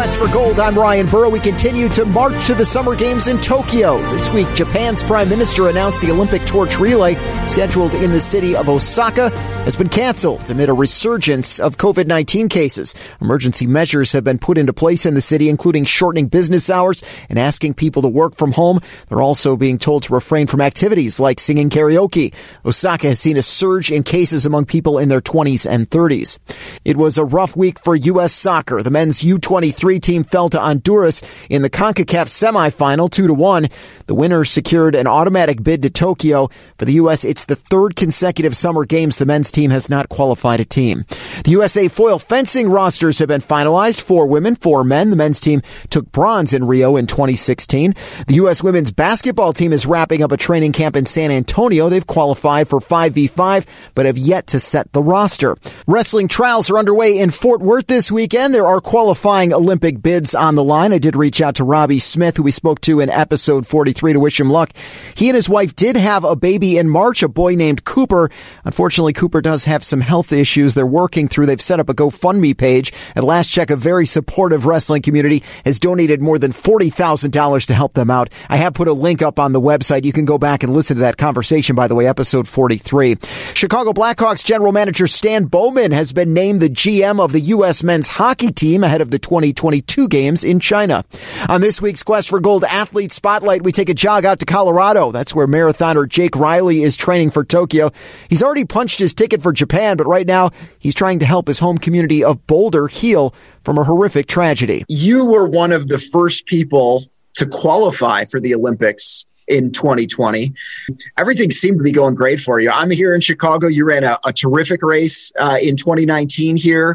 Quest for Gold. I'm Ryan Burrow. We continue to march to the Summer Games in Tokyo. This week, Japan's Prime Minister announced the Olympic torch relay scheduled in the city of Osaka has been canceled amid a resurgence of COVID-19 cases. Emergency measures have been put into place in the city, including shortening business hours and asking people to work from home. They're also being told to refrain from activities like singing karaoke. Osaka has seen a surge in cases among people in their 20s and 30s. It was a rough week for U.S. soccer. The men's U23 team fell to Honduras in the CONCACAF semifinal 2-1. The winner secured an automatic bid to Tokyo. For the U.S., it's the third consecutive Summer Games the men's team has not qualified a team. The USA foil fencing rosters have been finalized. 4 women, 4 men. The men's team took bronze in Rio in 2016. The U.S. women's basketball team is wrapping up a training camp in San Antonio. They've qualified for 5v5, but have yet to set the roster. Wrestling trials are underway in Fort Worth this weekend. There are qualifying Olympic bids on the line. I did reach out to Robbie Smith, who we spoke to in episode 43, to wish him luck. He and his wife did have a baby in March, a boy named Cooper. Unfortunately, Cooper does have some health issues they're working through. They've set up a GoFundMe page. At last check, a very supportive wrestling community has donated more than $40,000 to help them out. I have put a link up on the website. You can go back and listen to that conversation, by the way, episode 43. Chicago Blackhawks general manager Stan Bowman has been named the GM of the U.S. men's hockey team ahead of the 2022 games in China. On this week's Quest for Gold Athlete Spotlight, we take a jog out to Colorado. That's where marathoner Jake Riley is training for Tokyo. He's already punched his ticket for Japan, but right now he's trying to help his home community of Boulder heal from a horrific tragedy. You were one of the first people to qualify for the Olympics in 2020. Everything seemed to be going great for you. I'm here in Chicago. You ran a terrific race in 2019 here.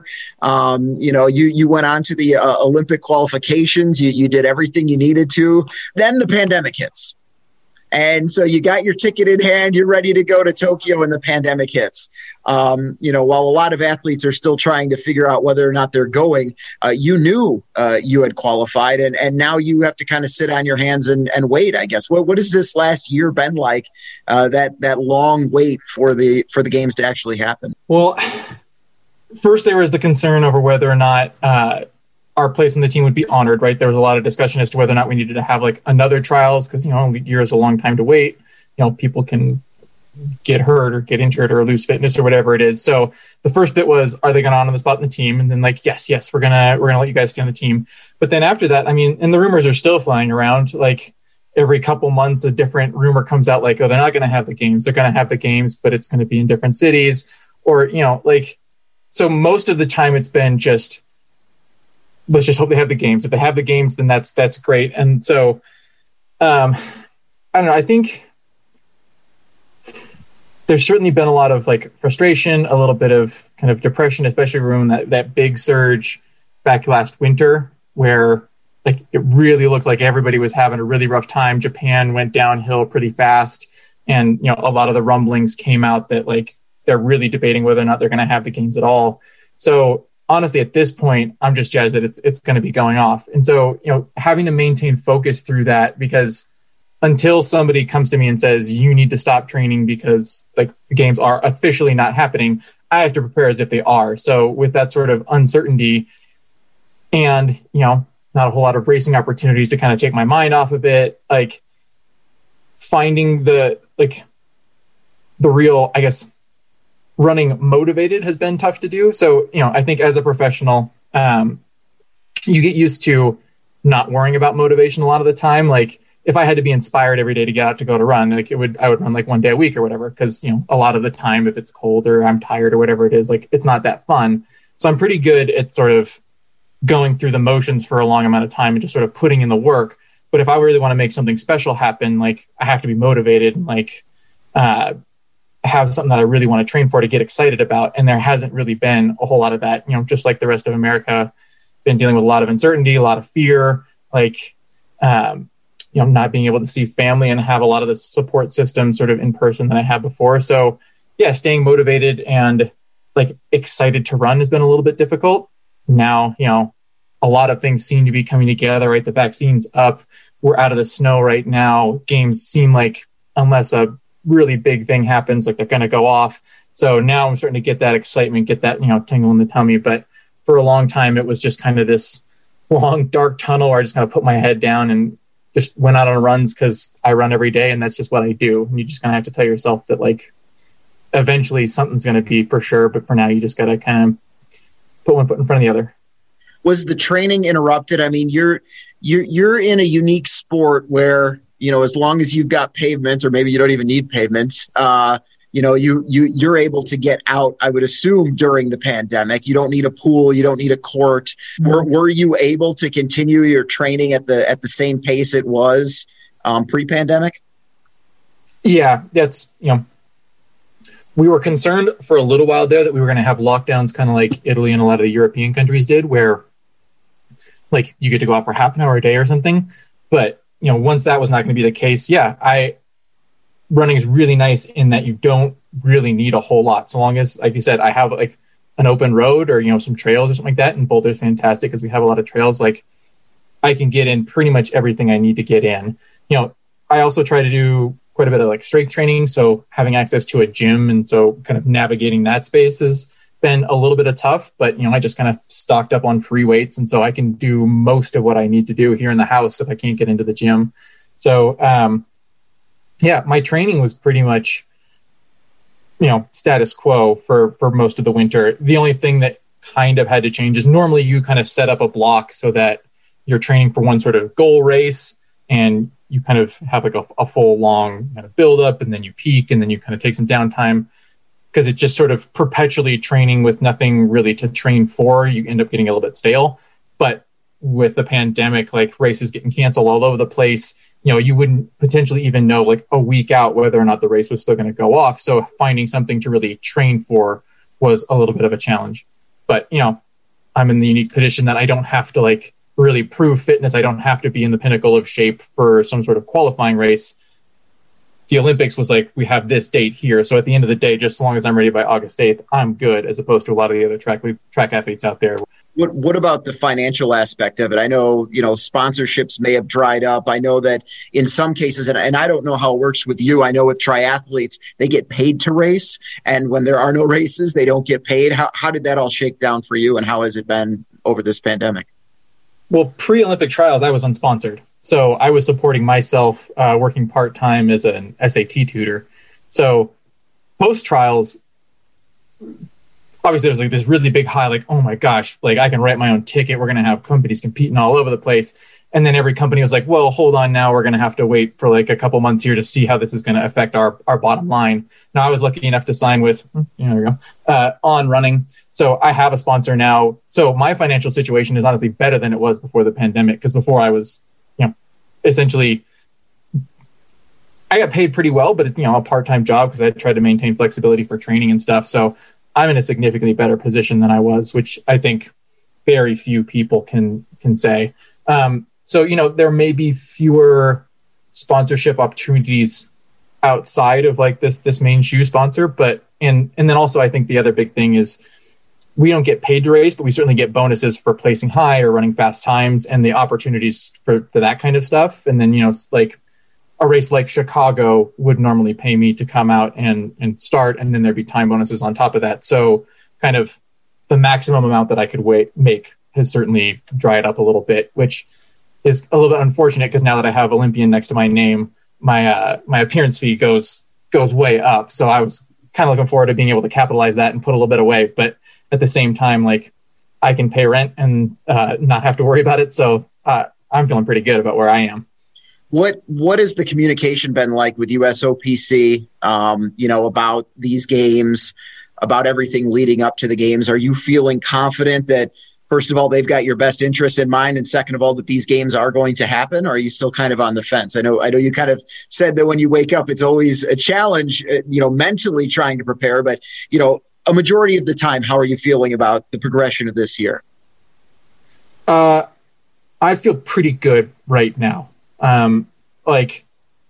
You went on to the Olympic qualifications. You did everything you needed to. Then the pandemic hits. And so you got your ticket in hand, you're ready to go to Tokyo, and the pandemic hits. While a lot of athletes are still trying to figure out whether or not they're going, you knew you had qualified, and now you have to kind of sit on your hands and wait, I guess. What has this last year been like, that long wait for the games to actually happen? Well, first there was the concern over whether or not our place in the team would be honored, right? There was a lot of discussion as to whether or not we needed to have like another trials because, a year is a long time to wait. People can get hurt or get injured or lose fitness or whatever it is. So the first bit was, are they going to honor the spot in the team? And then yes, we're going to let you guys stay on the team. But then after that, and the rumors are still flying around, like every couple months, a different rumor comes out like, oh, they're not going to have the games. They're going to have the games, but it's going to be in different cities or, so most of the time it's been just, let's just hope they have the games. If they have the games, then that's great. And so, I don't know. I think there's certainly been a lot of frustration, a little bit of kind of depression, especially around that big surge back last winter where it really looked like everybody was having a really rough time. Japan went downhill pretty fast. And, a lot of the rumblings came out that they're really debating whether or not they're going to have the games at all. So, honestly, at this point, I'm just jazzed that it's going to be going off. And so, having to maintain focus through that, because until somebody comes to me and says, you need to stop training because the games are officially not happening, I have to prepare as if they are. So with that sort of uncertainty and, not a whole lot of racing opportunities to kind of take my mind off of it, finding the real, I guess, running motivated has been tough to do. So, I think as a professional, you get used to not worrying about motivation a lot of the time. If I had to be inspired every day to get out to go to run, I would run one day a week or whatever. Cause a lot of the time, if it's cold or I'm tired or whatever it is, it's not that fun. So I'm pretty good at sort of going through the motions for a long amount of time and just sort of putting in the work. But if I really want to make something special happen, I have to be motivated and have something that I really want to train for to get excited about. And there hasn't really been a whole lot of that, just like the rest of America, been dealing with a lot of uncertainty, a lot of fear, not being able to see family and have a lot of the support system sort of in person that I had before. So yeah, staying motivated and excited to run has been a little bit difficult. Now, a lot of things seem to be coming together, right? The vaccine's up. We're out of the snow right now. Games seem unless a really big thing happens, they're going to go off. So now I'm starting to get that excitement, get that, tingle in the tummy. But for a long time, it was just kind of this long dark tunnel where I just kind of put my head down and just went out on runs because I run every day and that's just what I do. And you just kind of have to tell yourself that like eventually something's going to be for sure, but for now you just got to kind of put one foot in front of the other. Was the training interrupted? I mean, you're in a unique sport where, you know, as long as you've got pavement, or maybe you don't even need pavement, you know, you're able to get out, I would assume, during the pandemic. You don't need a pool. You don't need a court. Were you able to continue your training at the same pace it was pre-pandemic? Yeah, that's, you know, we were concerned for a little while there that we were going to have lockdowns kind of like Italy and a lot of the European countries did, where like you get to go out for half an hour a day or something. But, you know, once that was not going to be the case, running is really nice in that you don't really need a whole lot. So long as, like you said, I have like an open road or, you know, some trails or something like that. And Boulder's fantastic because we have a lot of trails. Like I can get in pretty much everything I need to get in. You know, I also try to do quite a bit of like strength training. So having access to a gym and so kind of navigating that space has been a little bit of tough, but, you know, I just kind of stocked up on free weights. And so I can do most of what I need to do here in the house if I can't get into the gym. So, my training was pretty much, you know, status quo for most of the winter. The only thing that kind of had to change is normally you kind of set up a block so that you're training for one sort of goal race and you kind of have like a full long kind of build up and then you peak and then you kind of take some downtime because it's just sort of perpetually training with nothing really to train for. You end up getting a little bit stale. But with the pandemic, like races getting canceled all over the place, you know, you wouldn't potentially even know like a week out whether or not the race was still going to go off. So finding something to really train for was a little bit of a challenge. But, you know, I'm in the unique position that I don't have to like really prove fitness. I don't have to be in the pinnacle of shape for some sort of qualifying race. The Olympics was like, we have this date here. So at the end of the day, just as long as I'm ready by August 8th, I'm good, as opposed to a lot of the other track athletes out there. What about the financial aspect of it? I know, you know, sponsorships may have dried up. I know that in some cases, and I don't know how it works with you. I know with triathletes, they get paid to race. And when there are no races, they don't get paid. How did that all shake down for you? And how has it been over this pandemic? Well, pre-Olympic trials, I was unsponsored. So I was supporting myself, working part-time as an SAT tutor. So post-trials, obviously there was like this really big high, like, oh my gosh, like I can write my own ticket. We're going to have companies competing all over the place. And then every company was like, well, hold on now. We're going to have to wait for like a couple months here to see how this is going to affect our bottom line. Now I was lucky enough to sign with, there we go, On Running. So I have a sponsor now. So my financial situation is honestly better than it was before the pandemic. Because before I was, you know, essentially, I got paid pretty well, but it's, you know, a part-time job because I tried to maintain flexibility for training and stuff. So I'm in a significantly better position than I was, which I think very few people can say. So, you know, there may be fewer sponsorship opportunities outside of like this main shoe sponsor, but and then also I think the other big thing is we don't get paid to race, but we certainly get bonuses for placing high or running fast times and the opportunities for that kind of stuff. And then, you know, like a race like Chicago would normally pay me to come out and start, and then there'd be time bonuses on top of that. So kind of the maximum amount that I could make has certainly dried up a little bit, which is a little bit unfortunate because now that I have Olympian next to my name, my appearance fee goes way up. So I was kind of looking forward to being able to capitalize that and put a little bit away. But at the same time, like I can pay rent and not have to worry about it. So I'm feeling pretty good about where I am. What has the communication been like with USOPC, you know, about these games, about everything leading up to the games? Are you feeling confident that, first of all, they've got your best interests in mind, and second of all, that these games are going to happen? Or are you still kind of on the fence? I know you kind of said that when you wake up, it's always a challenge, you know, mentally trying to prepare, but, you know, a majority of the time, how are you feeling about the progression of this year? I feel pretty good right now. Like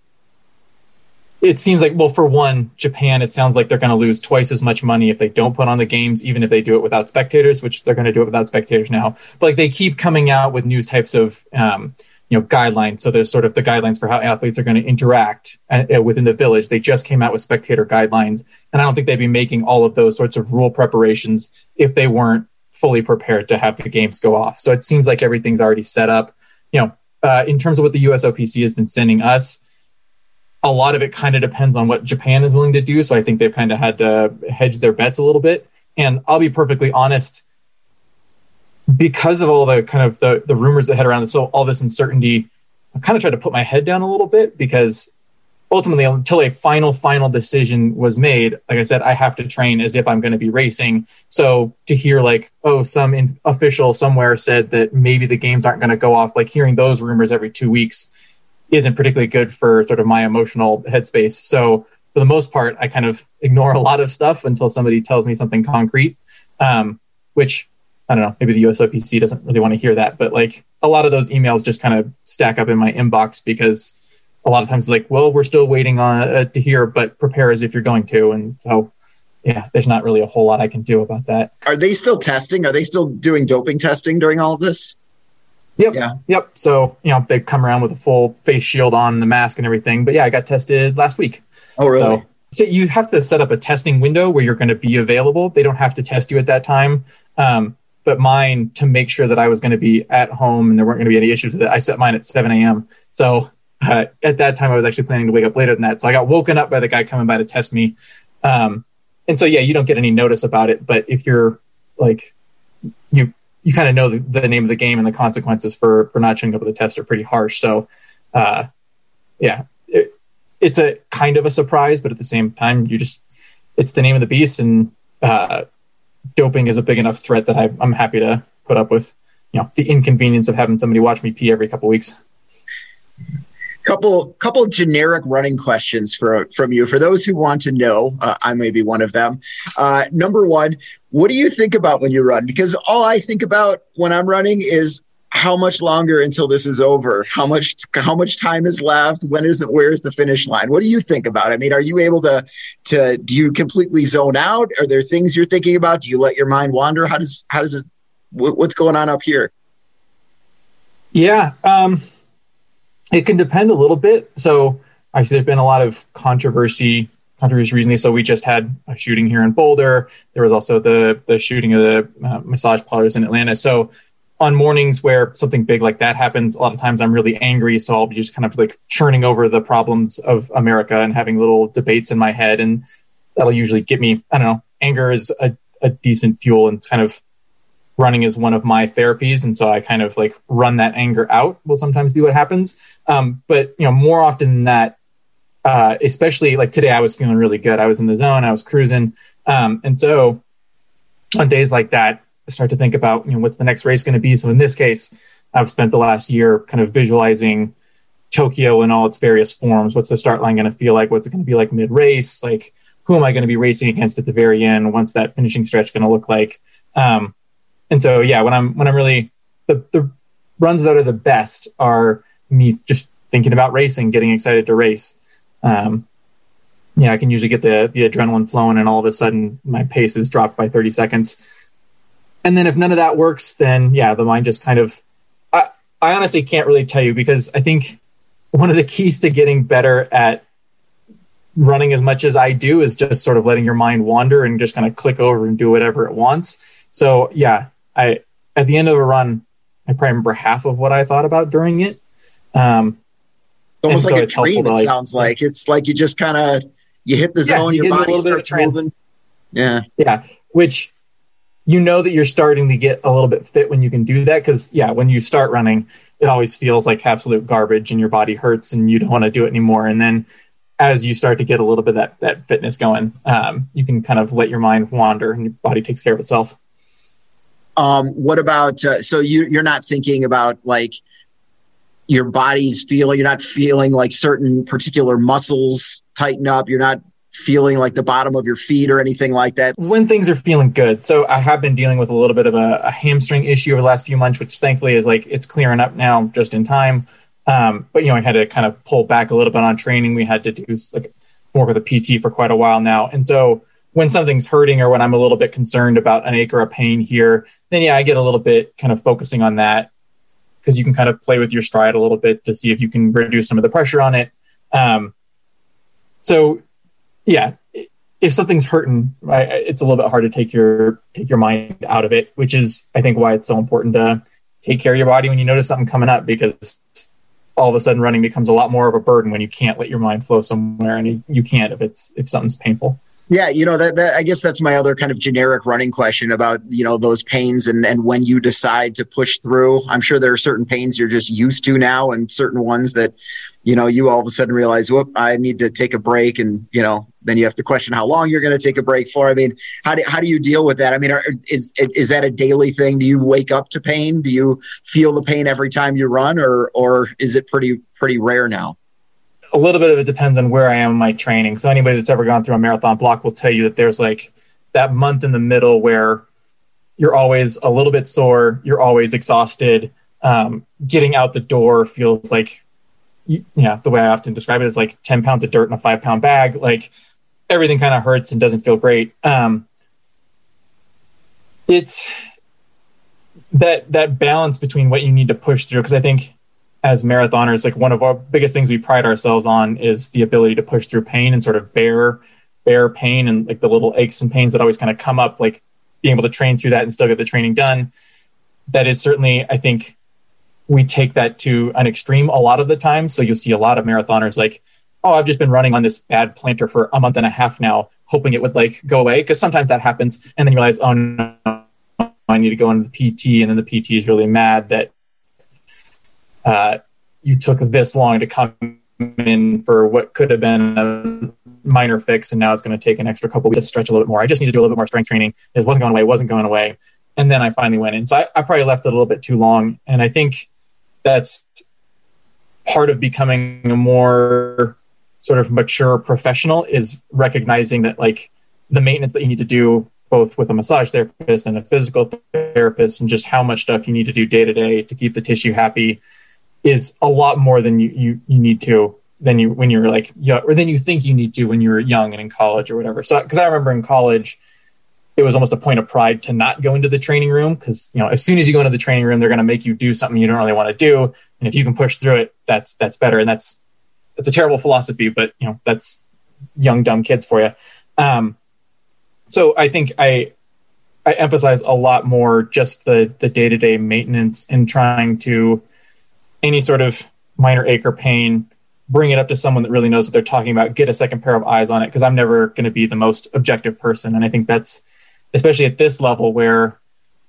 it seems like, well, for one, Japan, it sounds like they're going to lose twice as much money if they don't put on the games, even if they do it without spectators, which they're going to do it without spectators now. But like they keep coming out with new types of, you know, guidelines. So there's sort of the guidelines for how athletes are going to interact within the village. They just came out with spectator guidelines. And I don't think they'd be making all of those sorts of rule preparations if they weren't fully prepared to have the games go off. So it seems like everything's already set up. In terms of what the USOPC has been sending us, a lot of it kind of depends on what Japan is willing to do. So I think they've kind of had to hedge their bets a little bit. And I'll be perfectly honest, because of all the kind of the rumors that had around this, so all this uncertainty, I kind of tried to put my head down a little bit, because ultimately, until a final decision was made, like I said, I have to train as if I'm going to be racing. So to hear like, some official somewhere said that maybe the games aren't going to go off, like hearing those rumors every 2 weeks isn't particularly good for sort of my emotional headspace. So for the most part, I kind of ignore a lot of stuff until somebody tells me something concrete, which I don't know, maybe the USOPC doesn't really want to hear that, but like a lot of those emails just kind of stack up in my inbox, because a lot of times like, well, we're still waiting on to hear, but prepare as if you're going to. And so, yeah, there's not really a whole lot I can do about that. Are they still testing? Are they still doing doping testing during all of this? Yep. Yeah. Yep. So, they come around with a full face shield on, the mask and everything. But yeah, I got tested last week. Oh, really? So you have to set up a testing window where you're going to be available. They don't have to test you at that time. But mine, to make sure that I was going to be at home and there weren't going to be any issues with it, I set mine at 7 a.m. So at that time, I was actually planning to wake up later than that. So I got woken up by the guy coming by to test me. And so, yeah, you don't get any notice about it. But if you're like, you kind of know the name of the game, and the consequences for not showing up with the test are pretty harsh. So, it's a kind of a surprise, but at the same time, it's the name of the beast, and doping is a big enough threat that I'm happy to put up with, the inconvenience of having somebody watch me pee every couple weeks. Couple generic running questions from you. For those who want to know, I may be one of them. Number one, what do you think about when you run? Because all I think about when I'm running is how much longer until this is over? How much time is left? Where's the finish line? What do you think about it? I mean, are you able to do you completely zone out? Are there things you're thinking about? Do you let your mind wander? How does it, what's going on up here? Yeah. It can depend a little bit. So actually, there's been a lot of controversy recently. So we just had a shooting here in Boulder. There was also the shooting of the massage parlors in Atlanta. So on mornings where something big like that happens, a lot of times I'm really angry. So I'll be just kind of like churning over the problems of America and having little debates in my head. And that'll usually get me, I don't know, anger is a decent fuel, and kind of running is one of my therapies. And so I kind of like run that anger out will sometimes be what happens. But, more often than that, especially like today, I was feeling really good. I was in the zone, I was cruising. And so on days like that, I start to think about, what's the next race going to be? So in this case, I've spent the last year kind of visualizing Tokyo in all its various forms. What's the start line going to feel like? What's it going to be like mid-race? Like, who am I going to be racing against at the very end? What's that finishing stretch going to look like? And so, yeah, when I'm really, the runs that are the best are me just thinking about racing, getting excited to race. I can usually get the adrenaline flowing, and all of a sudden my pace is dropped by 30 seconds. And then if none of that works, then yeah, the mind just kind of, I honestly can't really tell you, because I think one of the keys to getting better at running as much as I do is just sort of letting your mind wander and just kind of click over and do whatever it wants. So yeah, at the end of a run, I probably remember half of what I thought about during it. Almost like a dream, it sounds like. It's like you just kind of, you hit the zone, your body starts moving. Yeah. Yeah, which that you're starting to get a little bit fit when you can do that. Because, yeah, when you start running, it always feels like absolute garbage and your body hurts and you don't want to do it anymore. And then as you start to get a little bit of that fitness going, you can kind of let your mind wander and your body takes care of itself. What about, so you're not thinking about like your body's feeling, you're not feeling like certain particular muscles tighten up. You're not feeling like the bottom of your feet or anything like that? When things are feeling good. So I have been dealing with a little bit of a hamstring issue over the last few months, which thankfully is like, it's clearing up now just in time. But, I had to kind of pull back a little bit on training. We had to do like more with a PT for quite a while now. And so when something's hurting or when I'm a little bit concerned about an ache or a pain here, then yeah, I get a little bit kind of focusing on that, because you can kind of play with your stride a little bit to see if you can reduce some of the pressure on it. So yeah, if something's hurting, right, it's a little bit hard to take your mind out of it, which is, I think, why it's so important to take care of your body when you notice something coming up, because all of a sudden running becomes a lot more of a burden when you can't let your mind flow somewhere, and you can't if something's painful. Yeah, that I guess that's my other kind of generic running question about, those pains and when you decide to push through. I'm sure there are certain pains you're just used to now, and certain ones that, you all of a sudden realize, whoop, I need to take a break. And, then you have to question how long you're going to take a break for. I mean, how do you deal with that? I mean, is that a daily thing? Do you wake up to pain? Do you feel the pain every time you run, or is it pretty rare now? A little bit of it depends on where I am in my training. So anybody that's ever gone through a marathon block will tell you that there's like that month in the middle where you're always a little bit sore, you're always exhausted. Getting out the door feels like, the way I often describe it is like 10 pounds of dirt in a 5-pound bag. Like everything kind of hurts and doesn't feel great. It's that balance between what you need to push through. Because I think as marathoners, like one of our biggest things we pride ourselves on is the ability to push through pain and sort of bear pain and like the little aches and pains that always kind of come up, like being able to train through that and still get the training done. That is certainly, I think, we take that to an extreme a lot of the time. So you'll see a lot of marathoners like, oh, I've just been running on this bad plantar for a month and a half now, hoping it would like go away. Because sometimes that happens. And then you realize, oh no, I need to go into the PT. And then the PT is really mad that you took this long to come in for what could have been a minor fix. And now it's going to take an extra couple weeks to stretch a little bit more. I just need to do a little bit more strength training. It wasn't going away. And then I finally went in. So I probably left it a little bit too long. And I think that's part of becoming a more sort of mature professional, is recognizing that like the maintenance that you need to do both with a massage therapist and a physical therapist, and just how much stuff you need to do day to day to keep the tissue happy, is a lot more than you need to than you when you're like, yeah, or than you think you need to when you're young and in college or whatever. So, because I remember in college, it was almost a point of pride to not go into the training room, because as soon as you go into the training room, they're going to make you do something you don't really want to do, and if you can push through it, that's better. And that's a terrible philosophy, but that's young dumb kids for you. So I think I emphasize a lot more just the day-to-day maintenance and trying to, any sort of minor ache or pain, bring it up to someone that really knows what they're talking about, get a second pair of eyes on it, because I'm never going to be the most objective person. And I think that's, especially at this level where,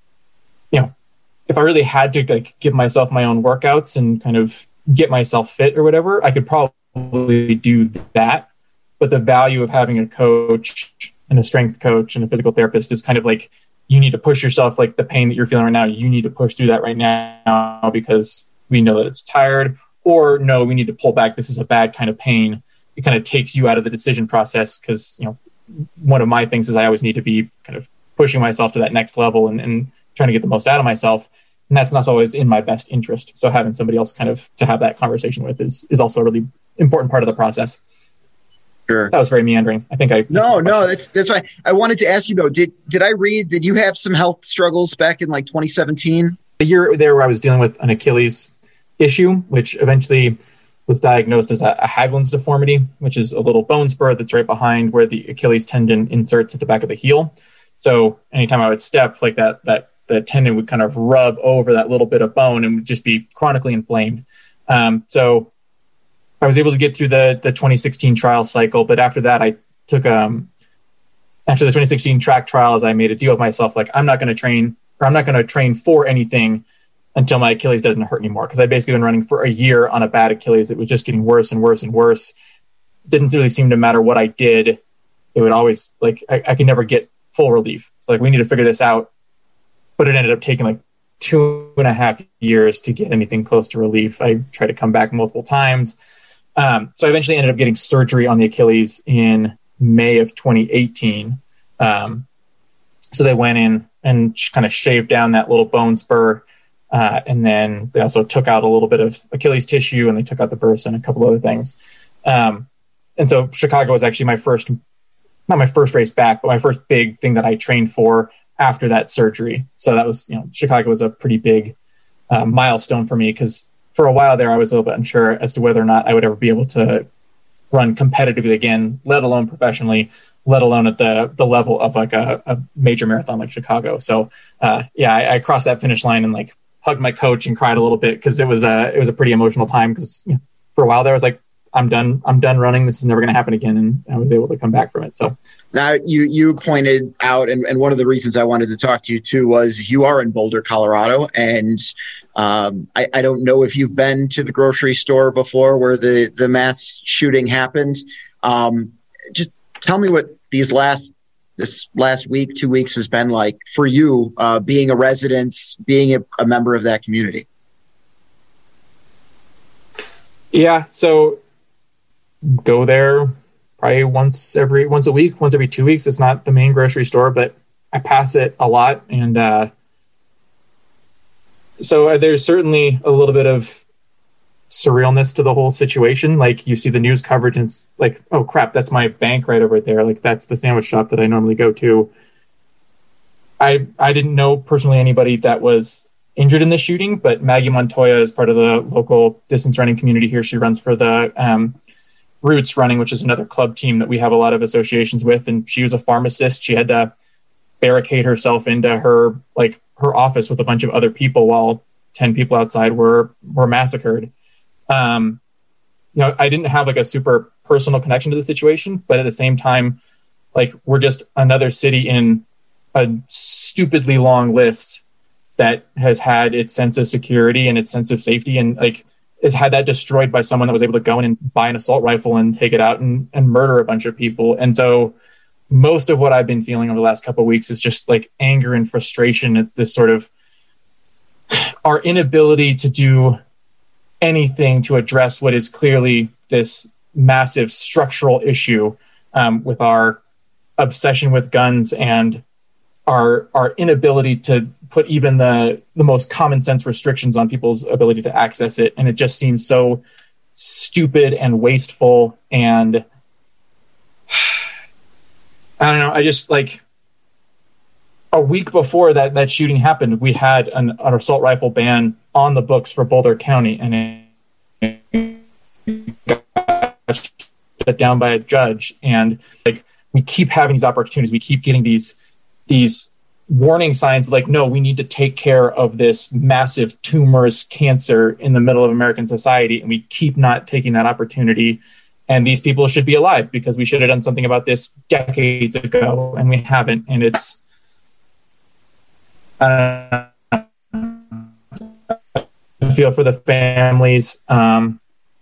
if I really had to like give myself my own workouts and kind of get myself fit or whatever, I could probably do that. But the value of having a coach and a strength coach and a physical therapist is kind of like, you need to push yourself, like the pain that you're feeling right now, you need to push through that right now because we know that it's tired, or no, we need to pull back. This is a bad kind of pain. It kind of takes you out of the decision process, because, one of my things is I always need to be kind of pushing myself to that next level and trying to get the most out of myself. And that's not always in my best interest. So having somebody else kind of to have that conversation with is also a really important part of the process. Sure. That was very meandering. I think No, that's why I wanted to ask you though. Did you have some health struggles back in like 2017? The year there where I was dealing with an Achilles issue, which eventually was diagnosed as a Haglund's deformity, which is a little bone spur that's right behind where the Achilles tendon inserts at the back of the heel. So anytime I would step like that, the tendon would kind of rub over that little bit of bone and would just be chronically inflamed. So I was able to get through the 2016 trial cycle, but after that, I took after the 2016 track trials, I made a deal with myself, like I'm not going to train for anything until my Achilles doesn't hurt anymore. Because I'd basically been running for a year on a bad Achilles that was just getting worse and worse and worse. Didn't really seem to matter what I did. It would always like, I could never get full relief. So like, we need to figure this out. But it ended up taking like 2.5 years to get anything close to relief. I tried to come back multiple times. So I eventually ended up getting surgery on the Achilles in May of 2018. So they went in and kind of shaved down that little bone spur. And then they also took out a little bit of Achilles tissue, and they took out the bursa and a couple other things. And so Chicago was actually not my first race back, but my first big thing that I trained for after that surgery. So that was, Chicago was a pretty big milestone for me, because for a while there, I was a little bit unsure as to whether or not I would ever be able to run competitively again, let alone professionally, let alone at the level of like a major marathon like Chicago. So I crossed that finish line and like hugged my coach and cried a little bit because it was a pretty emotional time because for a while there I was like, I'm done running. This is never going to happen again. And I was able to come back from it. So now you pointed out, and one of the reasons I wanted to talk to you too was you are in Boulder, Colorado. And I don't know if you've been to the grocery store before where the mass shooting happened. Just tell me what this last week, 2 weeks has been like for you, being a resident, being a member of that community. Yeah. So go there probably once every 2 weeks. It's not the main grocery store, but I pass it a lot. And so there's certainly a little bit of surrealness to the whole situation. Like you see the news coverage and it's like, oh crap, that's my bank right over there. Like that's the sandwich shop that I normally go to. I didn't know personally anybody that was injured in the shooting, but Maggie Montoya is part of the local distance running community here. She runs for the Roots Running, which is another club team that we have a lot of associations with. And she was a pharmacist. She had to barricade herself into her office with a bunch of other people while 10 people outside were massacred. I didn't have like a super personal connection to the situation, but at the same time, like we're just another city in a stupidly long list that has had its sense of security and its sense of safety and like has had that destroyed by someone that was able to go in and buy an assault rifle and take it out and murder a bunch of people. And so most of what I've been feeling over the last couple of weeks is just like anger and frustration at this sort of our inability to do anything to address what is clearly this massive structural issue with our obsession with guns and our inability to put even the most common sense restrictions on people's ability to access it. And it just seems so stupid and wasteful. And I don't know. I just like a week before that shooting happened, we had an assault rifle ban on the books for Boulder County, and it got shut down by a judge. And like we keep having these opportunities, we keep getting these warning signs like, no, we need to take care of this massive tumorous cancer in the middle of American society, and we keep not taking that opportunity. And these people should be alive because we should have done something about this decades ago, and we haven't. And it's I feel for the families. I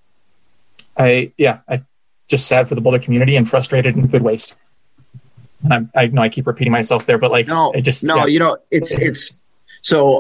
just sad for the Boulder community and frustrated and food waste. And I know I keep repeating myself there, but like, it's so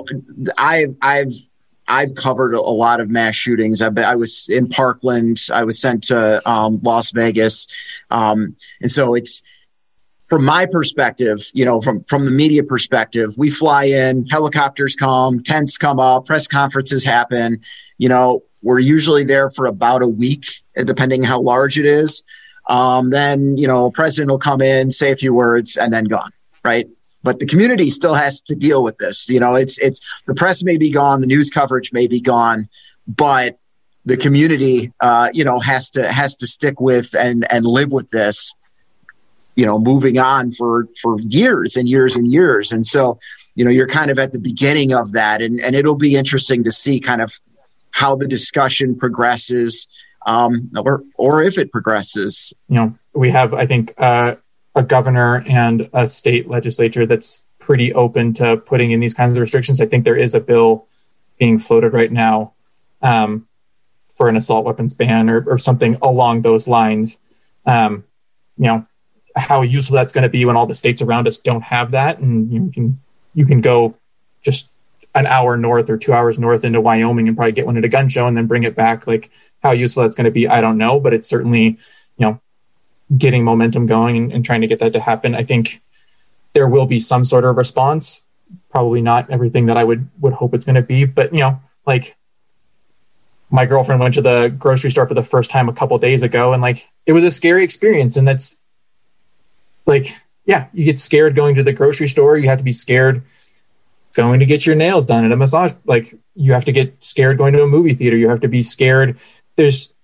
I've covered a lot of mass shootings. I was in Parkland. I was sent to Las Vegas. And so it's, from my perspective, from the media perspective, we fly in, helicopters come, tents come up, press conferences happen. We're usually there for about a week, depending how large it is. Then, president will come in, say a few words, and then gone, right? But the community still has to deal with this. It's the press may be gone, the news coverage may be gone, but the community, has to stick with and live with this, moving on for years and years and years. And so, you're kind of at the beginning of that, and it'll be interesting to see kind of how the discussion progresses, or if it progresses. We have, I think, a governor and a state legislature that's pretty open to putting in these kinds of restrictions. I think there is a bill being floated right now for an assault weapons ban or something along those lines. How useful that's going to be when all the states around us don't have that. And you can go just an hour north or 2 hours north into Wyoming and probably get one at a gun show and then bring it back. Like how useful that's going to be, I don't know, but it's certainly, getting momentum going and trying to get that to happen. I think there will be some sort of response, probably not everything that I would hope it's going to be, but like my girlfriend went to the grocery store for the first time a couple of days ago, and like, it was a scary experience. And that's like, yeah, you get scared going to the grocery store. You have to be scared going to get your nails done at a massage. Like you have to get scared going to a movie theater. You have to be scared. There's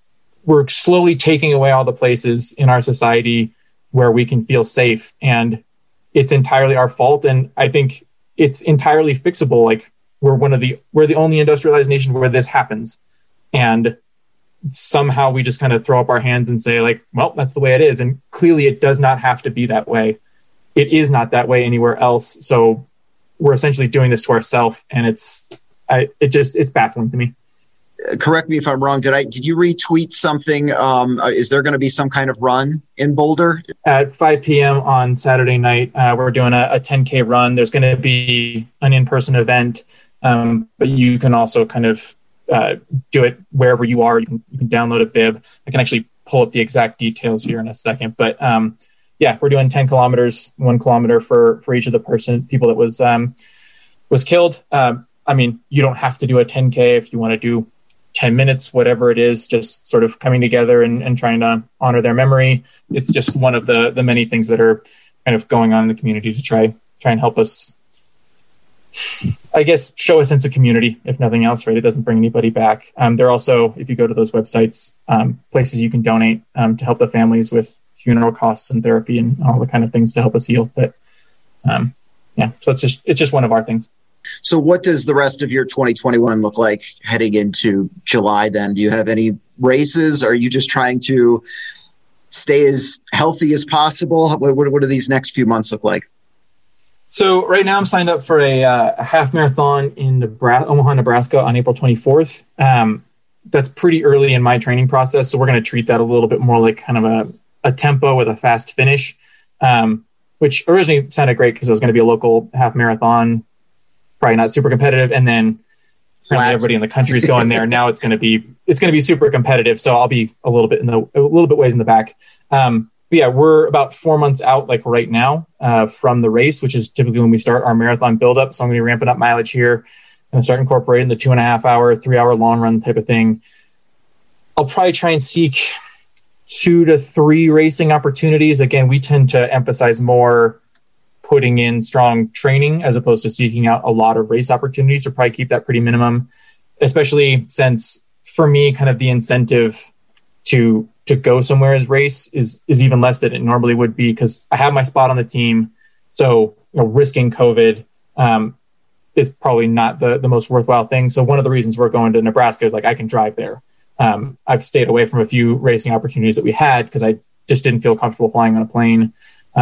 we're slowly taking away all the places in our society where we can feel safe, and it's entirely our fault. And I think it's entirely fixable. Like we're the only industrialized nation where this happens, and somehow we just kind of throw up our hands and say like, well, that's the way it is. And clearly it does not have to be that way. It is not that way anywhere else. So we're essentially doing this to ourselves, and it's baffling to me. Correct me if I'm wrong. Did you retweet something? Is there going to be some kind of run in Boulder? At 5 p.m. on Saturday night, we're doing a 10K run. There's going to be an in-person event, but you can also kind of do it wherever you are. You can download a bib. I can actually pull up the exact details here in a second. But we're doing 10 kilometers, 1 kilometer for each of the people that was killed. I mean, you don't have to do a 10K if you want to do 10 minutes, whatever it is, just sort of coming together and trying to honor their memory. It's just one of the many things that are kind of going on in the community to try and help us, I guess, show a sense of community, if nothing else, right? It doesn't bring anybody back. There are also, if you go to those websites, places you can donate to help the families with funeral costs and therapy and all the kind of things to help us heal. But so it's just one of our things. So what does the rest of your 2021 look like heading into July then? Do you have any races? Are you just trying to stay as healthy as possible? What do these next few months look like? So right now I'm signed up for a half marathon in Omaha, Nebraska on April 24th. That's pretty early in my training process. So we're going to treat that a little bit more like kind of a tempo with a fast finish, which originally sounded great because it was going to be a local half marathon, probably not super competitive, and then everybody in the country is going there. Now it's going to be super competitive. So I'll be a little bit ways in the back. We're about 4 months out, like right now, from the race, which is typically when we start our marathon buildup. So I'm going to be ramping up mileage here and start incorporating the 2.5 hour, 3 hour long run type of thing. I'll probably try and seek 2 to 3 racing opportunities. Again, we tend to emphasize more putting in strong training as opposed to seeking out a lot of race opportunities, or probably keep that pretty minimum, especially since for me, kind of the incentive to go somewhere as race is even less than it normally would be, because I have my spot on the team. So, risking COVID is probably not the most worthwhile thing. So one of the reasons we're going to Nebraska is like, I can drive there. I've stayed away from a few racing opportunities that we had because I just didn't feel comfortable flying on a plane.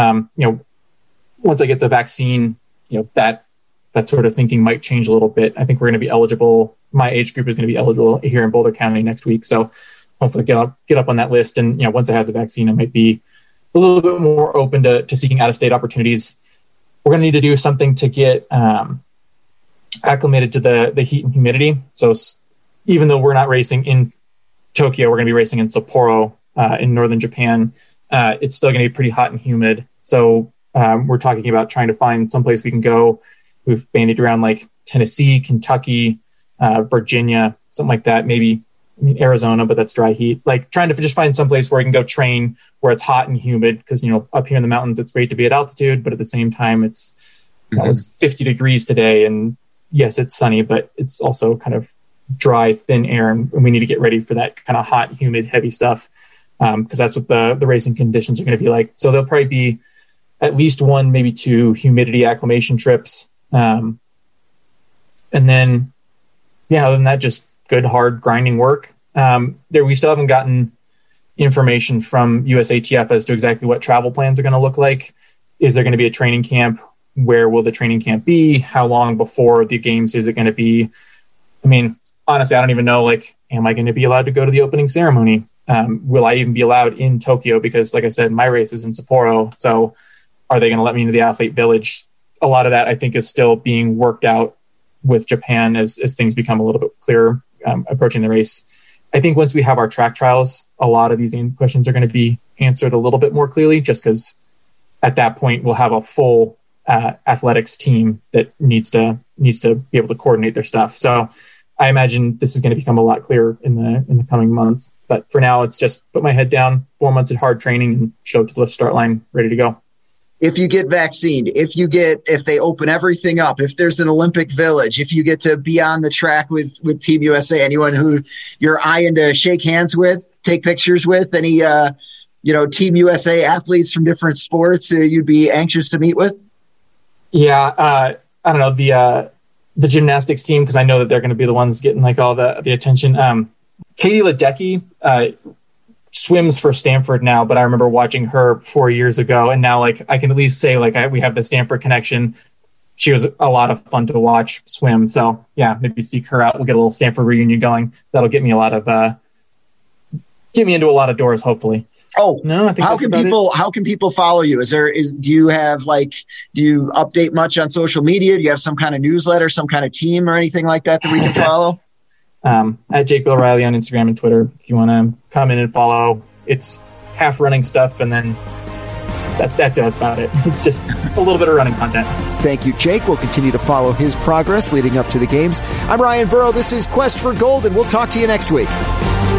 Once I get the vaccine, that sort of thinking might change a little bit. I think we're going to be eligible. My age group is going to be eligible here in Boulder County next week. So hopefully get up on that list. And, once I have the vaccine, I might be a little bit more open to seeking out-of-state opportunities. We're going to need to do something to get acclimated to the heat and humidity. So even though we're not racing in Tokyo, we're going to be racing in Sapporo in northern Japan. It's still going to be pretty hot and humid. So we're talking about trying to find someplace we can go. We've bandied around like Tennessee, Kentucky, Virginia, something like that. Maybe Arizona, but that's dry heat. Like trying to just find someplace where I can go train where it's hot and humid, because up here in the mountains it's great to be at altitude, but at the same time it's it's 50 degrees today, and yes, it's sunny, but it's also kind of dry, thin air, and we need to get ready for that kind of hot, humid, heavy stuff, because that's what the racing conditions are going to be like. So there'll probably be at least 1, maybe 2 humidity acclimation trips, and then other than that, just good, hard, grinding work. We still haven't gotten information from USATF as to exactly what travel plans are going to look like. Is there going to be a training camp? Where will the training camp be? How long before the games is it going to be? I mean, honestly, I don't even know, am I going to be allowed to go to the opening ceremony? Will I even be allowed in Tokyo? Because like I said, my race is in Sapporo. So are they going to let me into the athlete village? A lot of that, I think, is still being worked out with Japan as things become a little bit clearer approaching the race. I think once we have our track trials, a lot of these questions are going to be answered a little bit more clearly, just because at that point we'll have a full athletics team that needs to be able to coordinate their stuff. So I imagine this is going to become a lot clearer in the coming months. But for now, it's just put my head down, 4 months of hard training, and show up to the start line ready to go. if you get vaccinated, if they open everything up, if there's an Olympic Village, if you get to be on the track with Team USA, anyone who you're eyeing to shake hands with, take pictures with, any, Team USA athletes from different sports you'd be anxious to meet with? Yeah. I don't know, the gymnastics team, because I know that they're going to be the ones getting like all the attention. Katie Ledecky, swims for Stanford now, but I remember watching her 4 years ago, and now like I can at least say like we have the Stanford connection. She was a lot of fun to watch swim. So yeah, maybe seek her out. We'll get a little Stanford reunion going. That'll get me into a lot of doors, hopefully. Oh no! I think how can people follow you? Do you update much on social media? Do you have some kind of newsletter, some kind of team, or anything like that we can follow? At Jake Bill Riley on Instagram and Twitter. If you want to come in and follow, it's half running stuff, and then that's about it. It's just a little bit of running content. Thank you, Jake. We'll continue to follow his progress leading up to the games. I'm Ryan Burrow. This is Quest for Gold, and we'll talk to you next week.